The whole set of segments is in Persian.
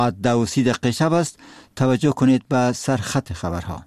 12 دقیقه شب است. توجه کنید به سرخط خبرها.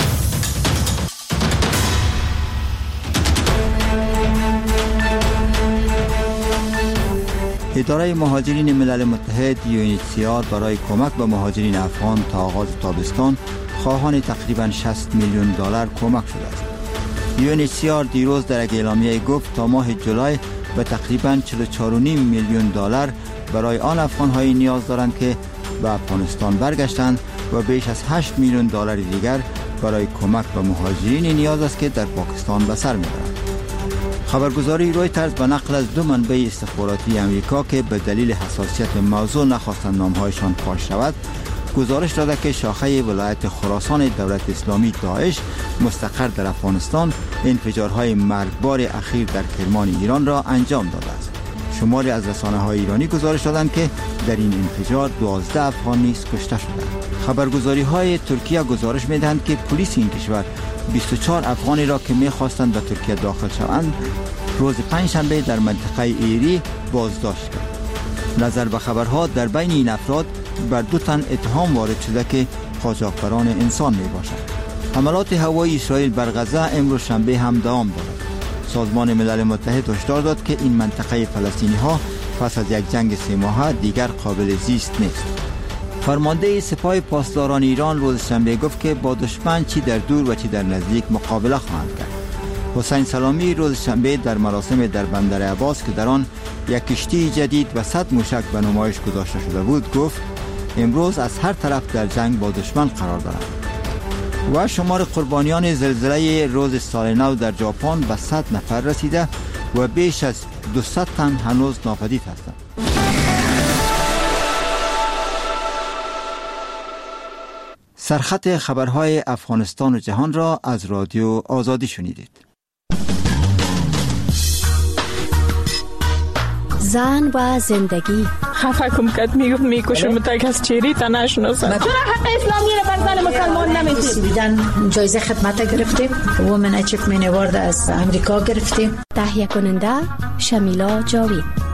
اداره مهاجرین ملل متحد UNHCR برای کمک به مهاجرین افغان تا آغاز تابستان خواهان تقریباً 60 میلیون دلار کمک شده است. UNHCR دیروز در یک اعلامیه گفت تا ماه جولای به تقریباً 44.5 میلیون دلار برای آن افغان‌های نیاز دارند که به افغانستان برگشتند و بیش از 8 میلیون دلار دیگر برای کمک به مهاجرین نیاز است که در پاکستان به سر می‌برند. خبرگزاری رویترز به نقل از دو منبع استخباراتی امریکا که به دلیل حساسیت موضوع نخواستند نام‌هایشان فاش شود، گزارش داده که شاخه ولایت خراسان دولت اسلامی داعش مستقر در افغانستان انفجارهای مرگبار اخیر در کرمان ایران را انجام داده است. شماری از رسانه‌های ایرانی گزارش دادند که در این انفجار 12 افغان نیز کشته شدند. خبرگزاری‌های ترکیه گزارش می‌دهند که پلیس این کشور 24 افغانی را که می‌خواستند به ترکیه داخل شوند روز پنجشنبه در منطقه ایری بازداشت کرد. نظر به خبرها در بین این افراد بر 2 تن اتهام وارد شده که قاچاقبران انسان میباشند. حملات هوایی اسرائیل بر غزه امروز شنبه هم دوام دارد. سازمان ملل متحد هشدار داد که این منطقه فلسطینی ها پس از یک جنگ 3 ماهه دیگر قابل زیست نیست. فرمانده سپاه پاسداران ایران روز شنبه گفت که با دشمن چی در دور و چی در نزدیک مقابله خواهند کرد. حسین سلامی روز شنبه در مراسم در بندر عباس که در آن یک کشتی جدید و 100 موشک به نمایش گذاشته شده بود گفت امروز از هر طرف در جنگ با دشمن قرار دارند. و شمار قربانیان زلزله روز سال نو در ژاپن به 100 نفر رسیده و بیش از 200 تن هنوز ناپدید هستند. سرخط خبرهای افغانستان و جهان را از رادیو آزادی شنیدید. زن و زندگی. خفه کم کد میکشم تک از چیری تا نشناسم. چرا حق اسلامی را بر زن مسلمان نمیدید؟ بیدن جایزه خدمت گرفتیم. وومن اچیومنت اوارد از امریکا گرفتیم. تهیه کننده شمیلا جاوید.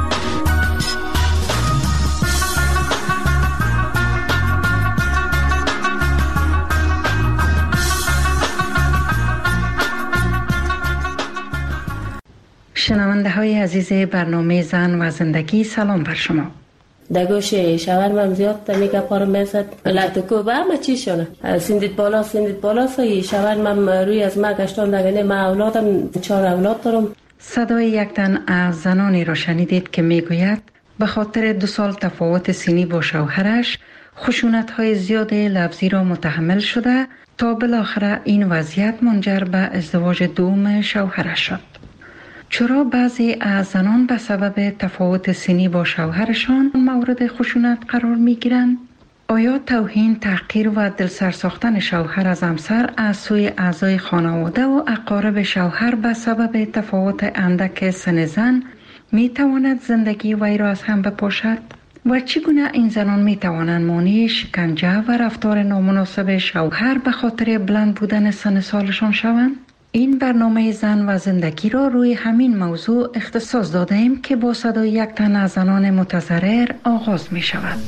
شنونده های عزیز برنامه زن و زندگی، سلام بر شما. دگوش شاورمم زیاد تا میگه پارم میزد لطکو با همه چی شونه سندید بالا سایی شاورمم روی از ما گشتان دگنه ما اولادم 4 اولاد دارم. صدای یک تن از زنانی را شنیدید که میگوید به خاطر 2 سال تفاوت سنی با شوهرش خشونت های زیاد لفظی را متحمل شده تا بالاخره این وضعیت منجر به ازدواج دوم شوهرش شد. چرا بعضی از زنان به سبب تفاوت سنی با شوهرشان مورد خشونت قرار می گیرند؟ آیا توهین، تحقیر و دلسر ساختن شوهر از همسر از سوی اعضای خانواده و اقارب شوهر به سبب تفاوت اندک سن زن می تواند زندگی وی را از هم بپاشد؟ و چگونه این زنان می توانند مانع شکنجه و رفتار نامناسب شوهر به خاطر بلند بودن سن سالشان شوند؟ این برنامه زن و زندگی را روی همین موضوع اختصاص داده ایم که با صدای یک تن از زنان متضرر آغاز می شود.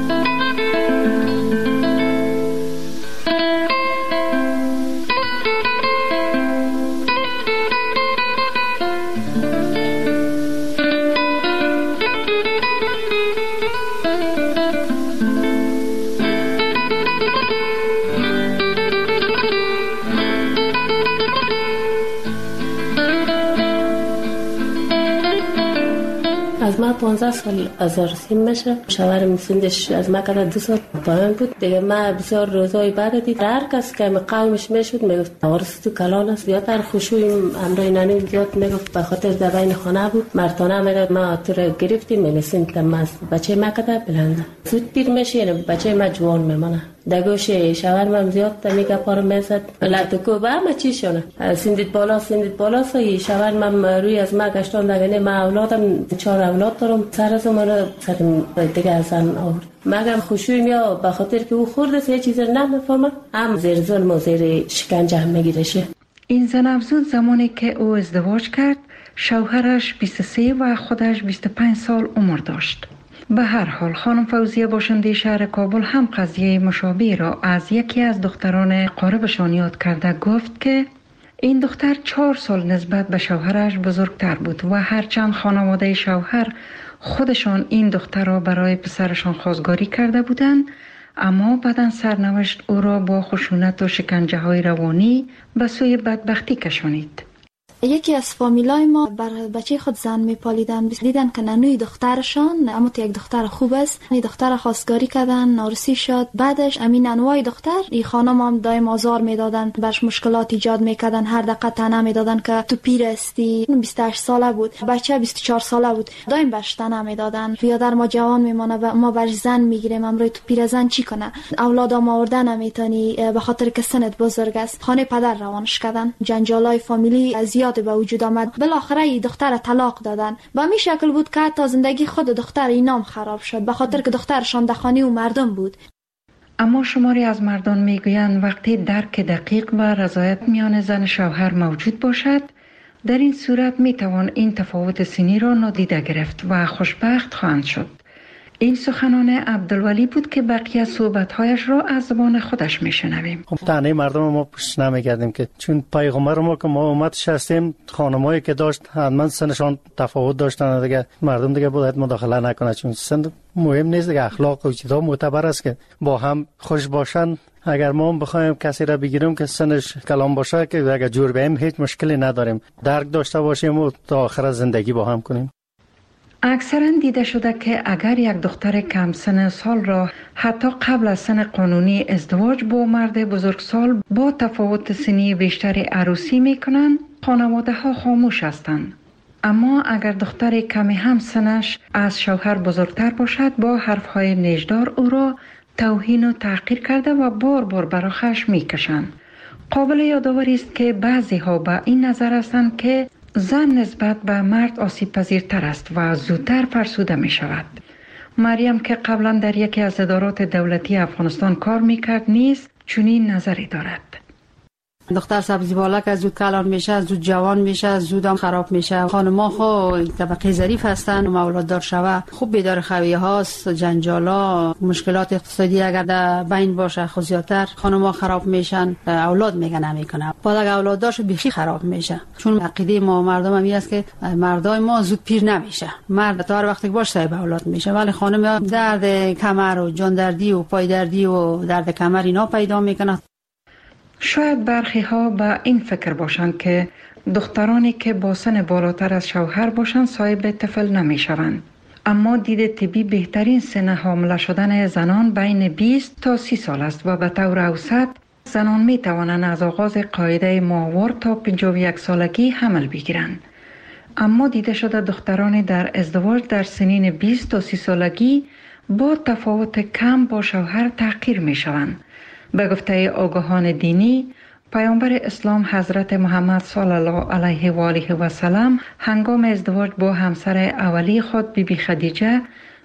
از ما 15 سال از رسیم میشه. شوهرم سنش از ما کده 2 سال پایین بود دیگه. ما بسیار روزای بعد دید هر کس که قومش میشد میگفت وارث تو کلان است. زیادتر خشوع امرای نانی زیاد میگفت به خاطر دبین خانه بود. مرتانه میگفت ما تو رو گرفتیم میلسیم تماس بچه ما کده بلنده زود پیر میشه یعنی بچه ما جوان میمونه. دگوش شوهرم زیاد تا میگه پارم میزد لطکو با همه چی شونه سندید بالا سایی شوهرم روی از ما گشتان دگنه ما اولادم 4 اولاد دارم. سر از من سرم دیگه از زن آورد. مگم خوشویم یا به خاطر که او خورده سه چیز نمیفهمه هم زیر ظلم و زیر شکنجه هم میگیرشه. این زن افزود زمانی که او ازدواج کرد شوهرش 23 و خودش 25 سال عمر داشت. به هر حال خانم فوزیه باشنده شهر کابل هم قضیه مشابه را از یکی از دختران قاربشان یاد کرده. گفت که این دختر 4 سال نسبت به شوهرش بزرگتر بود و هرچند خانواده شوهر خودشان این دختر را برای پسرشان خواستگاری کرده بودند، اما بعداً سرنوشت او را با خشونت و شکنجه های روانی به سوی بدبختی کشانید. یکی از فامیلای ما بر بچه خود زن میپالیدن، دیدن که ننوی دخترشان اما یک دختر خوب است، این دختر خواستگاری کردن، نارسی شد. بعدش امین انواع دختر این خانم هم دائم آزار میدادن، برش مشکلات ایجاد میکردن، هر دقیقه طعنه میدادن که تو پیر استی. 28 ساله بود، بچه 24 ساله بود، دائم برش طعنه میدادن. پیادر ما جوان میمونه، ما برش زن میگیریم، امروز تو پیر زن چی کنه؟ اولادام آورده نمیتونی به خاطر که سنت بزرگ است. خانه پدر روانش کردن، جنجالای فامیلی زیاد به وجود آمد. بالاخره این دختر طلاق دادن. به می شکل بود که تا زندگی خود دختر اینام خراب شد به خاطر که دخترشان دخانی و مردم بود. اما شماری از مردان میگویند وقتی درک دقیق و رضایت میان زن شوهر موجود باشد، در این صورت میتوان این تفاوت سنی را نادیده گرفت و خوشبخت خواهند شد. این سخنان عبدالولی بود که بقیه صحبت‌هایش را از زبان خودش میشنویم. تنه مردم ما پشت نمیگردیم که چون پیغمبر ما که ما امتش هستیم، خانمایی که داشت حتما سنشان تفاوت داشتن دیگه، مردم دیگه باید مداخله نکنه، چون سن مهم نیست دیگه، اخلاق و چیزا معتبر است که با هم خوش باشن. اگر ما بخوایم کسی را بگیریم که سنش کلام باشه که اگر جور بیم هیچ مشکلی نداریم، درک داشته باشیم و تا آخر زندگی با هم کنیم. اکثرا دیده شده که اگر یک دختر کم سن سال را حتی قبل از سن قانونی ازدواج با مرد بزرگسال با تفاوت سنی بیشتری عروسی میکنند، خانواده ها خاموش هستند. اما اگر دختر کمی هم سنش از شوهر بزرگتر باشد، با حرفهای نیشدار او را توهین و تحقیر کرده و بار بار برای خشم میکشند. قابل یادآوری است که بعضی ها به این نظر هستند که زن نسبت به مرد آسیب پذیرتر است و زودتر فرسوده می شود. مریم که قبلا در یکی از ادارات دولتی افغانستان کار میکرد نیز چنین نظری دارد. دختر سبزی بالا که زود کلان میشه، زود جوان میشه، زود هم خراب میشه. خانم‌ها خو طبقه ظریف هستن و اولاد دار شوه خوب بیدار خویه هاست، جنجالا، مشکلات اقتصادی اگر در بین باشه خو زیادتر خانم‌ها خراب میشن، اولاد میگه نمیکنه. بعد اگر اولاد دارش بیخی خراب میشه، چون عقیده ما مردم هم است که مردای ما زود پیر نمیشه، مرد تا هر وقتی باشه صاحب اولاد میشه، ولی خانم درد کمر و جان دردی و پای دردی و درد کمر اینا پیدا میکنه. شاید برخی ها به این فکر باشند که دخترانی که با سن بالاتر از شوهر باشند صاحب طفل نمی شوند. اما دید طبی بهترین سن حامله شدن زنان بین 20 تا 30 سال است و به طور اوسط زنان می توانند از آغاز قاعده ماهوار تا 51 سالگی حمل بگیرند. اما دیده شده دخترانی در ازدواج در سنین 20 تا 30 سالگی با تفاوت کم با شوهر تحقیر می شوند. به گفته آگاهان دینی، پیامبر اسلام حضرت محمد صلی الله علیه و آله و سلم هنگام ازدواج با همسر اولی خود بیبی خدیجه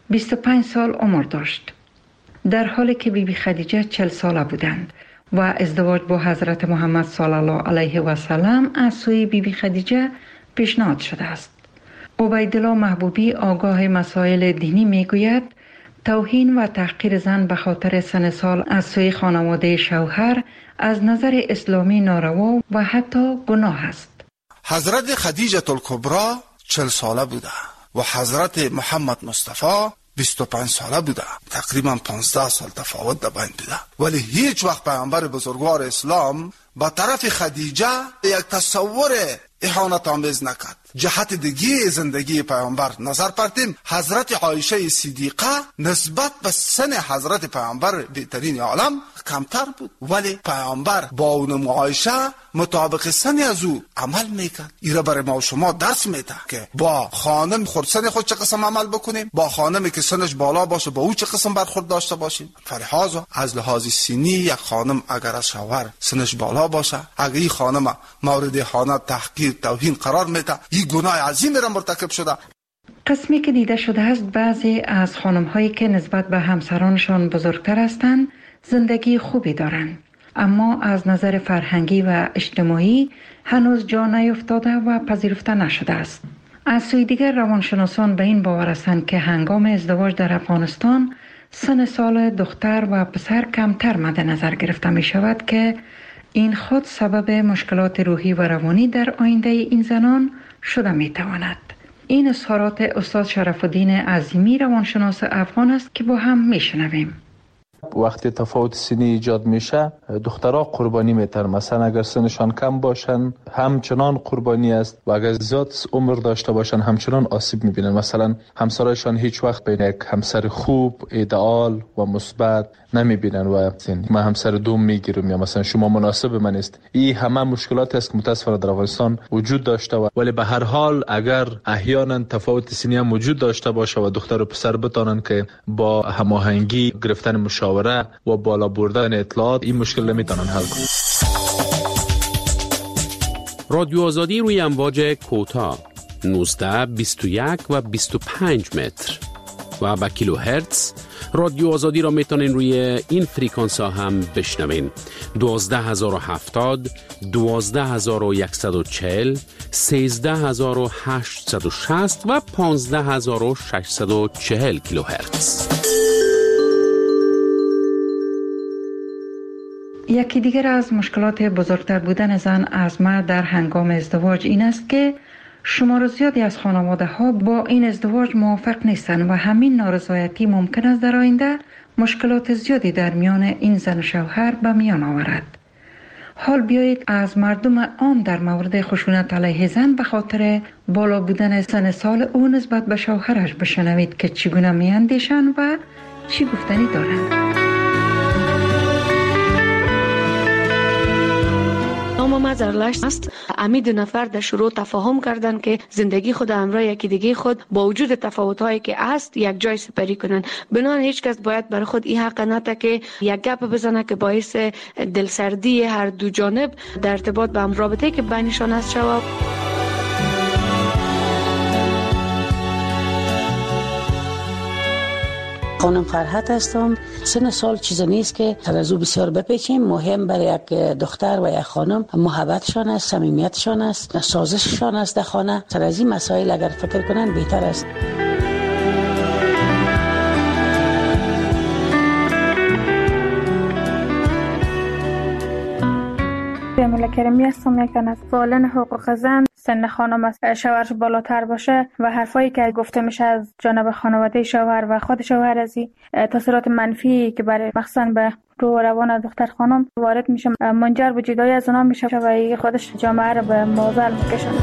25 سال عمر داشت، در حالی که بیبی خدیجه 40 ساله بودند و ازدواج با حضرت محمد صلی الله علیه و سلم از سوی بیبی خدیجه پیشنهاد شده است. عبیدالله محبوبی آگاه مسائل دینی میگوید توهین و تحقیر زن به خاطر سن سال از سوی خانواده شوهر از نظر اسلامی ناروا و حتی گناه است. حضرت خدیجه الکبری 40 ساله بوده و حضرت محمد مصطفی 25 ساله بوده، تقریبا 15 سال تفاوت در بین بوده، ولی هیچ وقت پیامبر بزرگوار اسلام با طرف خدیجه یک تصور اهانت آمیز نکرد. جهت دیگه زندگی پیامبر نظر پرتیم، حضرت عایشه صدیقه نسبت به سن حضرت پیامبر بهترین عالم کمتر بود، ولی پیامبر با اون عایشه مطابق سن از او عمل میکرد. ایرا برای ما و شما درس میده که با خانم خودسن خود چه قسم عمل بکنیم، با خانمی که سنش بالا باشه با او چه قسم برخورد داشته باشیم. فلحاظ از لحاظ سنی یک خانم اگر از شوهر سنش بالا باشه، اگر این خانم مورد اهانت، تحقیر، توهین قرار میده، این گناه عظیمی را مرتکب شده. قسمی که دیده شده است بعضی از خانم هایی که نسبت به همسرانشان بزرگتر هستند زندگی خوبی دارند، اما از نظر فرهنگی و اجتماعی هنوز جا نیفتاده و پذیرفته نشده است. از سوی دیگر روانشناسان به این باور هستند که هنگام ازدواج در افغانستان سن سال دختر و پسر کمتر مد نظر گرفته می شود که این خود سبب مشکلات روحی و روانی در آینده این زنان شده می تواند. این اظهارات استاد شرف الدین عظیمی روانشناس افغان است که با هم می شنویم. وقتی تفاوت سنی ایجاد میشه دخترها قربانی میتن، مثلا اگر سنشان کم باشن همچنان قربانی است و اگر زیاد عمر داشته باشن همچنان آسیب میبینن. مثلا همسرشان هیچ وقت بین یک همسر خوب ایدئال و مثبت نمیبینن و من همسر دوم میگیرم یا مثلا شما مناسب من است. این همه مشکلات است که متاسفانه در افغانستان وجود داشته ولی به هر حال اگر احیانا تفاوت سنی هم وجود داشته باشه و دختر و پسر بتانن که با هماهنگی گرفتن مشاوره و بالا بردن اطلاعات این مشکل نمیتونن حل کنن. رادیو آزادی روی امواج کوتاه 19 21 و 25 متر و با کیلو هرتز. رادیو آزادی را میتونین روی این فریکانس ها هم بشنوین. 12070 12140 13860 و 15640 کیلو هرتز. یکی دیگر از مشکلات بزرگتر بودن زن از مرد در هنگام ازدواج این است که شمار زیادی از خانواده ها با این ازدواج موافق نیستند و همین نارضایتی ممکن است در آینده مشکلات زیادی در میان این زن و شوهر به میان آورد. حال بیایید از مردم عام در مورد خشونت علیه زن به خاطر بالا بودن سن سال او نسبت به شوهرش بشنوید که چگونه میاندیشند و چی گفتنی دارند. نام زرلشت است. امی دو نفر در شروع تفاهم کردند که زندگی خود همراه یکی دیگه خود با وجود تفاوت‌هایی که هست یک جای سپری کنند. بنان هیچ کس باید برای خود این حق نده که یک گپ بزنه که باعث دلسردی هر دو جانب در ارتباط به هم رابطه‌ای که بینشان هست شود. خانم فرحت هستم. سن سال چیز نیست که ترازو بسیار بپیچیم. مهم برای یک دختر و یک خانم محبتشان است، صمیمیتشان است، سازششان است در خانه. سر از این مسائل اگر فکر کنن بهتر است. جمیله کریمی هستم. یکن از فعالان حقوق زن. سن خانم از شوهرش بالاتر باشه و حرفایی که گفته میشه از جانب خانواده شوهر و خود شوهر از تاثیرات منفی که برای مخصوصا به روح و روان دختر خانم وارد میشه منجر به جدایی از اونا میشه و خودش جامعه رو به معضل میکشونه.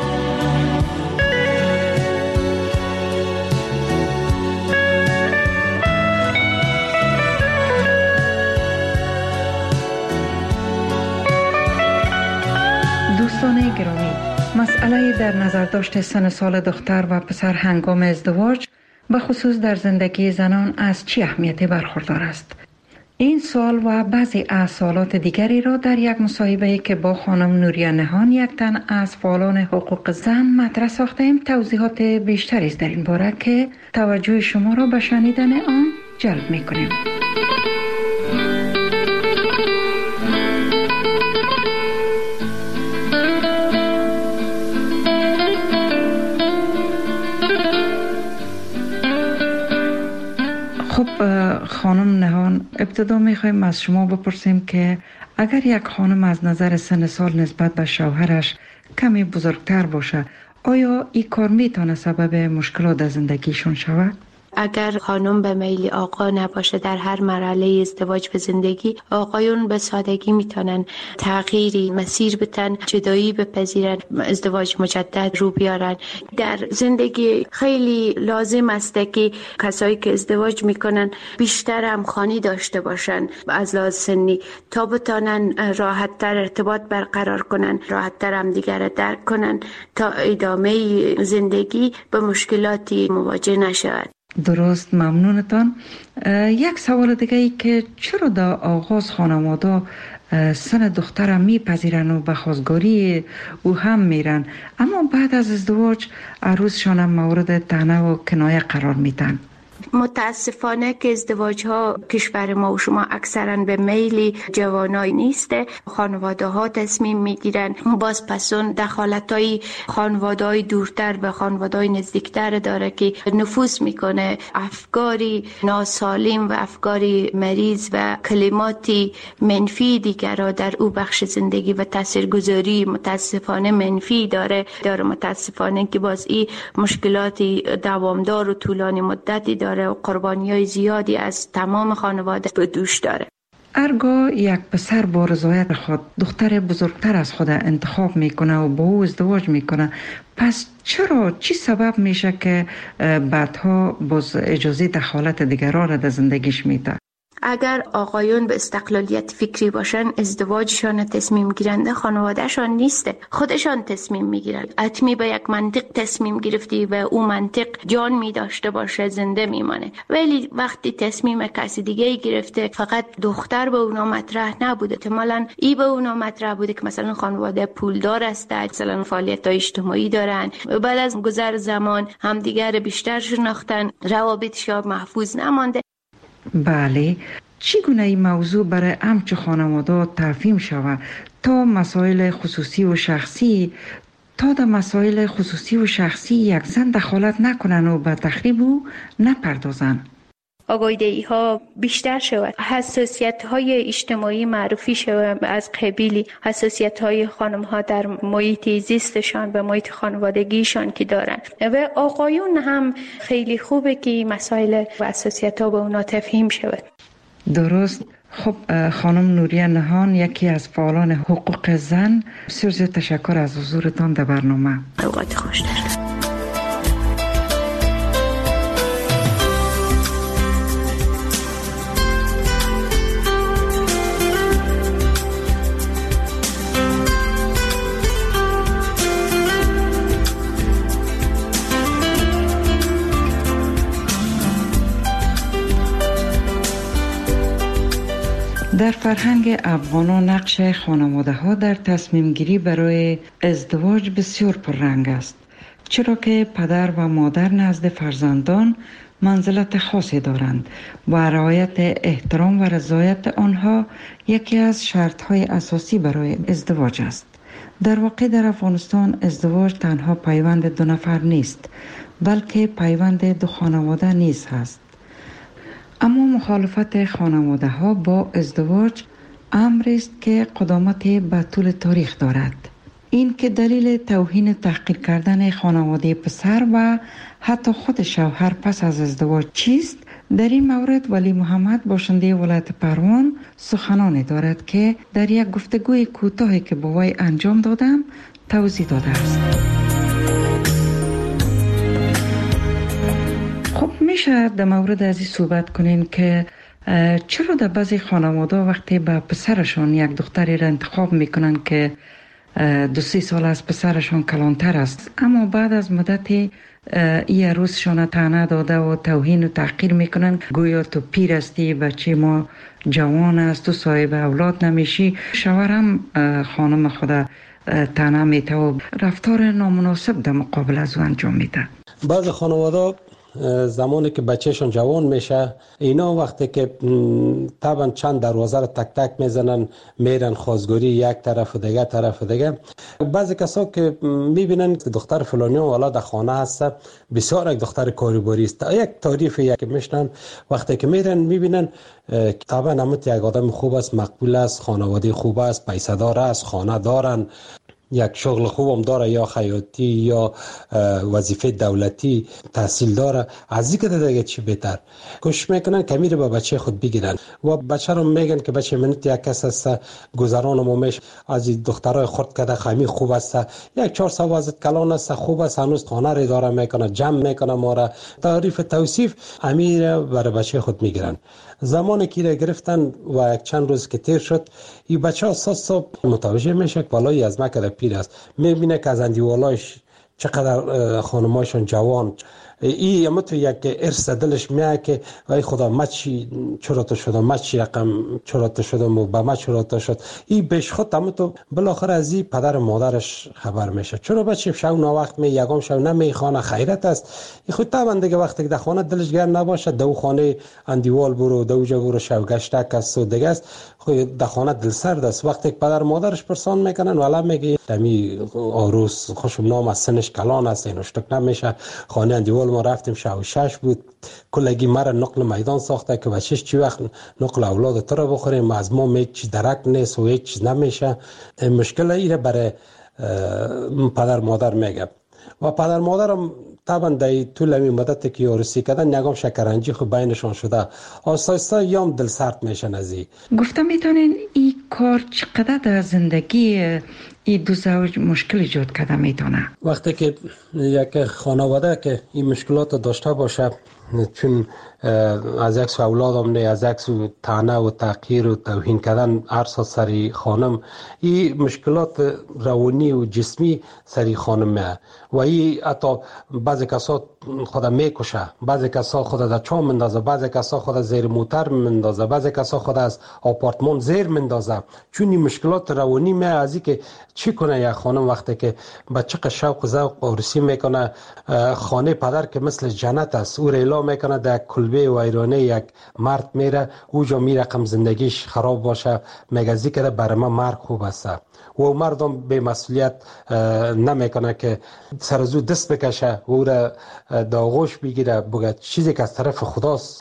دوستان گرامی، مسئله در نظر داشت سن سال دختر و پسر هنگام ازدواج به خصوص در زندگی زنان از چه اهمیتی برخوردار است؟ این سوال و بعضی از سوالات دیگری را در یک مصاحبه‌ای که با خانم نوریه نهان یک تن از فعالان حقوق زن مطرح ساختیم توضیحات بیشتری است در این باره که توجه شما را به شنیدن آن جلب می‌کنیم. خب خانم نهان، ابتدا میخوایم از شما بپرسیم که اگر یک خانم از نظر سن سال نسبت به شوهرش کمی بزرگتر باشه آیا این کار میتونه سبب مشکلات در زندگیشون شود؟ اگر خانم به میل آقا نباشه در هر مرحله ازدواج به زندگی، آقایون به سادگی میتونن تغییری مسیر بتن، جدایی بپذیرن، ازدواج مجدد رو بیارن. در زندگی خیلی لازم است که کسایی که ازدواج میکنن بیشتر همخوانی داشته باشن از لحاظ سنی تا بتونن راحت تر ارتباط برقرار کنن، راحت تر هم دیگر را درک کنن تا ادامه زندگی به مشکلاتی مواجه نشود. درست، ممنونتان. یک سوال دیگه ای که چرا در آغاز خانواده سن دخترم میپذیرن و به خواستگاری او هم میرن اما بعد از ازدواج عروسشان هم مورد طعنه و کنایه قرار میدن؟ متاسفانه که ازدواج ها کشور ما و شما اکثرا به میل جوانای نیسته. خانواده ها تصمیم میگیرن. باز پسون دخالت های خانواده های دورتر و خانواده های نزدیکتر داره که نفوذ میکنه. افکاری ناسالم و افکاری مریض و کلماتی منفی دیگر را در او بخش زندگی و تاثیرگذاری متاسفانه منفی داره. متاسفانه که باز این مشکلاتی دوامدار و طولانی مدتی داره و قربانی‌های زیادی از تمام خانواده به دوش داره. هرگاه یک پسر با رضایت خود دختر بزرگتر از خود انتخاب میکنه و با او ازدواج میکنه، پس چی سبب میشه که بعدها باز اجازه دخالت دیگران را در زندگیش میده؟ اگر آقایون به استقلالیت فکری باشن، ازدواجشان تصمیم گیرنده خانوادهشان نیسته، خودشان تصمیم میگیرن. حتمی به یک منطق تصمیم گرفتی و اون منطق جان می داشته باشه زنده میمانه. ولی وقتی تصمیم کسی دیگه گرفته، فقط دختر به اونا مطرح نبوده، احتمالاً ای به اونا مطرح بوده که مثلا خانواده پولدار است، مثلا فعالیت‌های اجتماعی دارن، بعد از گذر زمان همدیگر بیشتر شناختن، روابطشان محفوظ نمانده. بله، چگونه این موضوع برای همچو خانواده تفهیم شود تا مسائل خصوصی و شخصی یک زن دخالت نکنن و به تخریب او نپردازن؟ آگاهی ها بیشتر شود، حساسیت های اجتماعی معرفی شود، از قبیل حساسیت های خانم ها در محیط زیستشان و محیط خانوادگیشان که دارن و آقایون هم خیلی خوبه که مسائل و حساسیت ها به اونا تفهیم شود. درست. خب خانم نوریه نهان، یکی از فعالان حقوق زن، بسیار زیاد تشکر از حضورتان در برنامه. اوقات خوش دارد. در فرهنگ افغانان نقش خانواده ها در تصمیم گیری برای ازدواج بسیار پررنگ است، چرا که پدر و مادر نزد فرزندان منزلت خاصی دارند و رعایت احترام و رضایت آنها یکی از شرط های اساسی برای ازدواج است. در واقع در افغانستان ازدواج تنها پیوند دو نفر نیست، بلکه پیوند دو خانواده نیز هست. اما مخالفت خانواده ها با ازدواج امری است که قدامت به طول تاریخ دارد. این که دلیل توهین تحقیر کردن خانواده پسر و حتی خود شوهر پس از ازدواج چیست؟ در این مورد ولی محمد باشنده ولایت پروان سخنانی دارد که در یک گفتگوی کوتاهی که با وی انجام دادم توضیح داده است. خب میشه در مورد از این صحبت کنین که چرا در بعضی خانواده وقتی به پسرشان یک دختری را انتخاب میکنن که 2-3 سال از پسرشان کلانتر است، اما بعد از مدتی این عروسشان طعنه داده و توهین و تحقیر میکنن، گویا تو پیر هستی، بچه ما جوان است، تو صاحب اولاد نمیشی. شوهر هم خانم خود طعنه میته و رفتار نامناسب در مقابل از او انجام میده. بعض خانواده زمانی که بچهشون جوان میشه، اینا وقتی که طبعا چند دروازه رو تک تک میزنن، میرن خواستگاری یک طرف و دیگه طرف و دیگه. بعضی کسا که میبینن که دختر فلانی والا در خانه هست، بسیار یک دختر کاریباری است، یک تعریف یک میشنن، وقتی که میرن میبینن طبعا همت یک آدم خوب است، مقبول است، خانواده خوب است، پیسه دار است، خانه دارن، یک شغل خوبم داره، یا خیاطی یا وظیفه دولتی، تحصیل داره، از این که دیگه چی بهتر کوشش میکنن که میره با بچه خود بگیرن و بچه رو میگن که بچه منت یک کس است، گذران مومش از این دخترای خورد کده خمی خوب است، یک 4 سوازت کلان است، خوب است، هنوز خانه را اداره میکنه، جمع میکنه، ما را تعریف توصیف امیر برای بچه خود میگیرن. زمانی که را گرفتن و یک چند روز که تیر شد، این بچه صبح متوجه میشه که بالای از مکه پیر است، میبینه که از اندیوالایش چقدر خانمایشون جوان این اما تو یک ارث دلش میاد که ای خدا ما چی چرا تو شدم، ما چی رقم چرا تو شدم و با ما چرا تو شد. این بهش خود اما تو بالاخره از این پدر مادرش خبر میشه. چرا بچه شو نا وقت می یگام شو نمیخوانه خیرت است. این خود طبعا دیگه وقتی که در خانه دلش گرم نباشه دو خانه اندیوال برو دو جا برو شو گشتک است و دیگه است خود در خانه دل سرد است. وقتی که پدر مادرش پرسان میکنن والا میگه دمی آروس خوشم نام از سنش کلان است اینو شتک نمیشه. خانه اندیوال ما رفتیم شو 6 بود کلگی مرا نقل میدان ساخته که بچهش چی وقت نقل اولاد تو رو بخوریم از ما هیچ چیز درک نیست و هیچ چیز نمیشه. مشکل ایره برای پدر مادر میگه و پدر مادرم طبعا در طول این مدت که عروسی کردن یگام شکرنجی خود بینشان شده آستا آستا یام دل سرد میشن از این. گفتم میتونین این کار چقدر در زندگی این دو زوج مشکل ایجاد کرده میتونه؟ وقتی که یک خانواده که این مشکلات داشته باشه چون از یک سو اولادم نه از یک سو طعنه و تحقیر و توهین کردن ارسا سری خانم این مشکلات روانی و جسمی سری خانم میه و این حتی بعضی کسا خود میکشه، بعضی کسا خود در چام مندازه، بعضی کسا خود زیر موتر مندازه، بعضی کسا خود از آپارتمان زیر مندازه چون این مشکلات روانی میه. از این که چی کنه یک خانم وقتی که بچه شوق و ذوق عروسی میکنه خانه پدر که مثل جنت است او ریلا میکنه در کلبه و ایرانه یک مرد میره اوجا میره رقم زندگیش خراب باشه میگه که برای ما مرد خوب است و مردم به مسئولیت نمیکنه که سرزو دست بکشه و او را داغوش بگیره بگه چیزی که از طرف خداست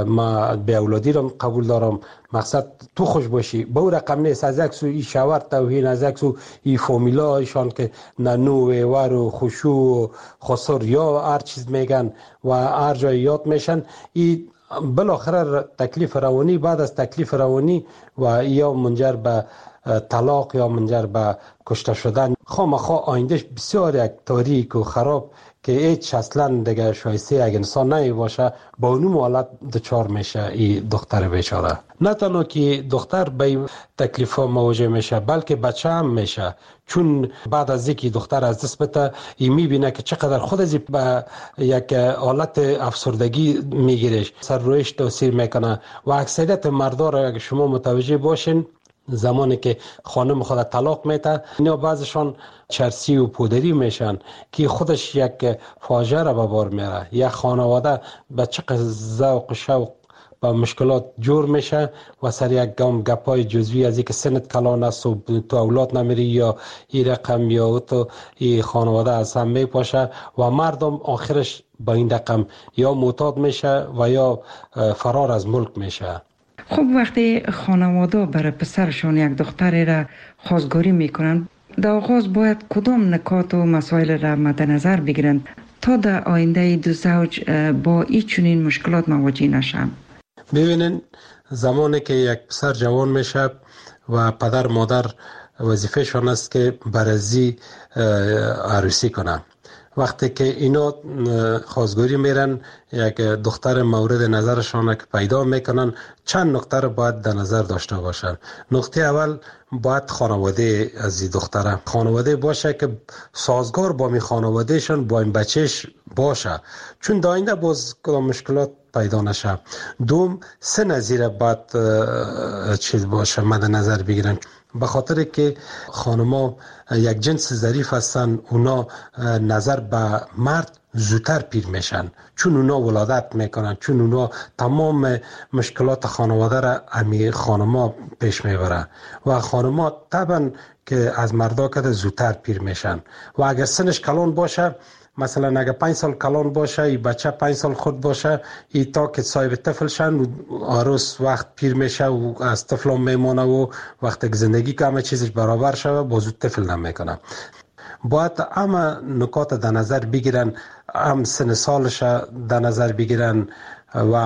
ما به اولادی را قبول دارم مقصد تو خوش باشی به او رقم نیست. از یک سو ای شاور توهین از یک سو ای فامیلا ایشان که ننو و ور و خوشو و خسر یا هر چیز میگن و هر جای یاد میشن ای بالاخره تکلیف روانی بعد از تکلیف روانی و یا منجر به طلاق یا منجر به کشته شدن خامخا آیندهش بسیار یک تاریک و خراب که هیچ اصلا دیگه شایسته یک انسان نمی باشه با اونم حالت دچار میشه این دختر بیچاره. نه تنها که دختر به تکلیف ها مواجه میشه بلکه بچه هم میشه چون بعد از اینکه دختر از دست بده این میبینه که چقدر خود از به یک حالت افسردگی میگیره سر رویش تاثیر میکنه و اکثریت مردا را اگه شما متوجه باشین زمانی که خانم خود طلاق میده اینا بعضشان چرسی و پودری میشن که خودش یک فاجعه را به بار میاره. یک خانواده به چقدر ذوق و شوق با مشکلات جور میشه و سر یک گپای جزوی از اینکه سنت کلان است و تو اولاد نمیری یا این رقم یا تو این خانواده از هم میپاشه و مردم آخرش با این رقم یا معتاد میشه و یا فرار از ملک میشه. خب وقتی خانواده برای پسرشون یک دختری را خواستگاری میکنن در آغاز باید کدام نکات و مسائل را مد نظر بگیرند تا در آینده دو زوج با این چنین مشکلات مواجه نشن؟ ببینین زمانی که یک پسر جوان میشه و پدر مادر وظیفه شان است که برازی عروسی کنن. وقتی که اینا خواستگاری میرن یک دختر مورد نظرشان که پیدا میکنن چند نکته رو باید در نظر داشته باشن. نکته اول باید خانواده از این دختره خانواده باشه که سازگار با می خانوادهشان با این بچهش باشه چون در آینده باز کدام مشکلات پیدا نشه. دوم سن زیر باید چیز باشه مد نظر بگیرن به خاطر که خانما یک جنس ظریف هستن اونا نظر به مرد زودتر پیر میشن چون اونا ولادت میکنن چون اونا تمام مشکلات خانواده را امی خانما پیش میبرن و خانما طبعا که از مردا که زودتر پیر میشن و اگر سنش کلان باشه مثلا اگه 5 سال کلان باشه این بچه 5 سال خود باشه این تا که صاحب طفل شن عروس وقت پیر میشه و از طفل هم میمونه و وقتی که زندگی که همه چیزش برابر شده بازو طفل نمیکنه. باید همه نکات در نظر بگیرن هم سن سالش در نظر بگیرن و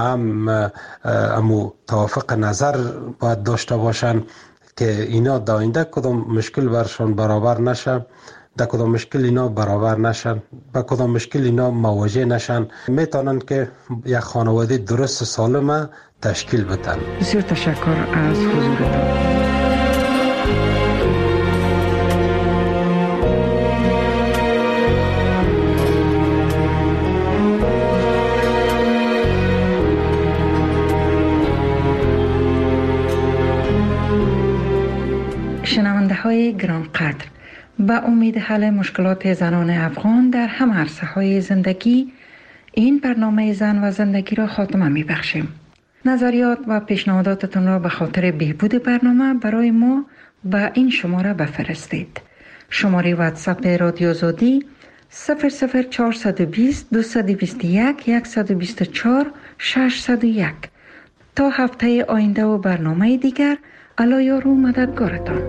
هم توافق نظر باید داشته باشن که اینا در آینده کدام مشکل برشان برابر نشه در کدام مشکل اینا برابر نشن با کدام مشکل اینا مواجه نشن میتونن که یک خانواده درست سالمه تشکیل بدن. بسیار تشکر از حضورتان. شنونده های گرانقدر، به امید حل مشکلات زنان افغان در همه عرصه های زندگی، این برنامه زن و زندگی را خاتمه می بخشیم. نظریات و پیشنهاداتتون را به خاطر بهبود برنامه برای ما به این شماره بفرستید. شماره واتساپ رادیو آزادی 00420 221 124 601. تا هفته آینده و برنامه دیگر، الله یار و مددگارتان.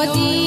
آزادی